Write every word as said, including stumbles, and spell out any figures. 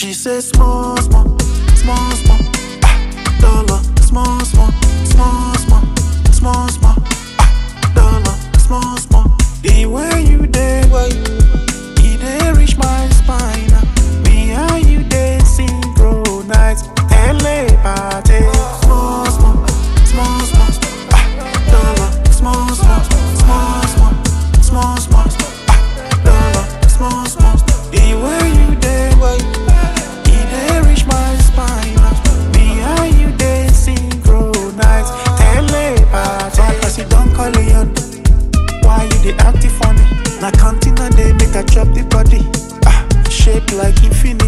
She says small, small, small, small, ah, dollar, small, small, small, small, small, small, ah, dollar, small, small. The way you there, he dey reach my spine. Me and you dey synchronize, L A party. Small, small, small, small, ah, dollar, small, small, small, small, small, small, ah, dollar, small, small. The way you there. Why you dey acting funny? Na counting and they make I chop the body. Ah, shape like infinity.